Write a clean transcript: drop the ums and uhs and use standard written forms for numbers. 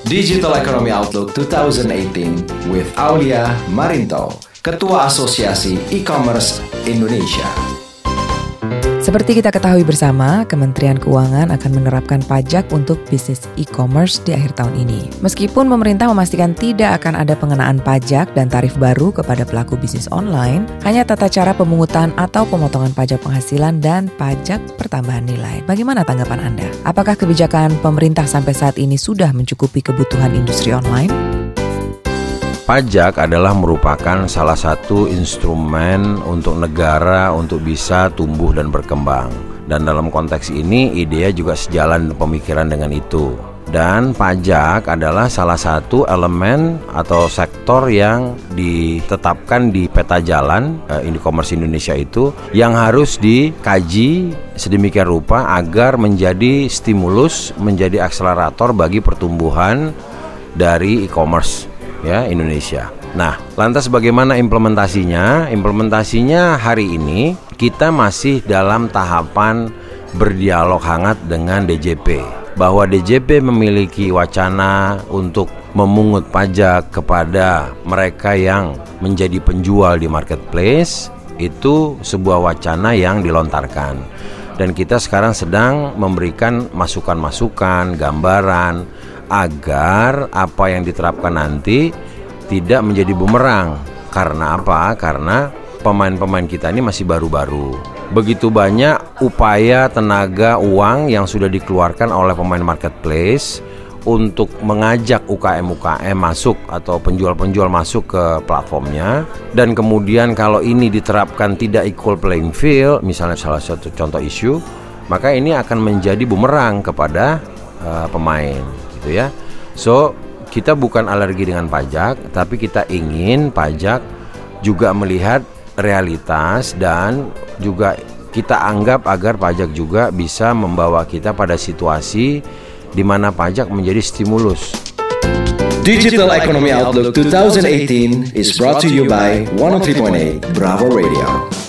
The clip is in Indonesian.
Digital Economy Outlook 2018 with Aulia Marinto, Ketua Asosiasi E-Commerce Indonesia. Seperti kita ketahui bersama, Kementerian Keuangan akan menerapkan pajak untuk bisnis e-commerce di akhir tahun ini. Meskipun pemerintah memastikan tidak akan ada pengenaan pajak dan tarif baru kepada pelaku bisnis online, hanya tata cara pemungutan atau pemotongan pajak penghasilan dan pajak pertambahan nilai. Bagaimana tanggapan Anda? Apakah kebijakan pemerintah sampai saat ini sudah mencukupi kebutuhan industri online? Pajak adalah merupakan salah satu instrumen untuk negara untuk bisa tumbuh dan berkembang. Dan dalam konteks ini, IDEA juga sejalan pemikiran dengan itu. Dan pajak adalah salah satu elemen atau sektor yang ditetapkan di peta jalan e-commerce Indonesia itu yang harus dikaji sedemikian rupa agar menjadi stimulus, menjadi akselerator bagi pertumbuhan dari e-commerce Indonesia. Nah, lantas bagaimana implementasinya? Implementasinya hari ini kita masih dalam tahapan berdialog hangat dengan DJP. Bahwa DJP memiliki wacana untuk memungut pajak kepada mereka yang menjadi penjual di marketplace, itu sebuah wacana yang dilontarkan. Dan kita sekarang sedang memberikan masukan-masukan, gambaran agar apa yang diterapkan nanti tidak menjadi bumerang. Karena apa? Karena pemain-pemain kita ini masih baru-baru. Begitu banyak upaya, tenaga, uang yang sudah dikeluarkan oleh pemain marketplace untuk mengajak UKM-UKM masuk atau penjual-penjual masuk ke platformnya. Dan kemudian kalau ini diterapkan tidak equal playing field, misalnya salah satu contoh isu, maka ini akan menjadi bumerang kepada pemain. Gitu ya. So, kita bukan alergi dengan pajak, tapi kita ingin pajak juga melihat realitas dan juga kita anggap agar pajak juga bisa membawa kita pada situasi di mana pajak menjadi stimulus. Digital Economy Outlook 2018 is brought to you by 103.8 Bravo Radio.